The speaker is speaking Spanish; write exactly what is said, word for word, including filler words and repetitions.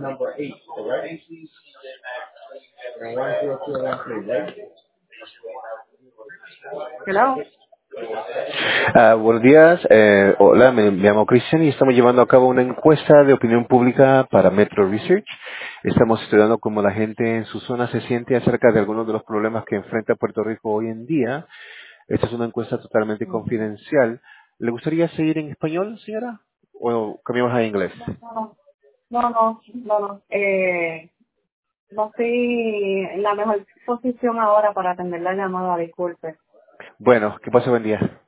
Hello. Ah, buenos días, eh, hola, me, me llamo Cristian y estamos llevando a cabo una encuesta de opinión pública para Metro Research. Estamos estudiando cómo la gente en su zona se siente acerca de algunos de los problemas que enfrenta Puerto Rico hoy en día. Esta es una encuesta totalmente Ujú. confidencial. ¿Le gustaría seguir en español, señora? ¿O cambiamos a inglés? No, no, no, no, no, no. Eh, no estoy en la mejor posición ahora para atender la llamada, disculpe. Bueno, que pase buen día.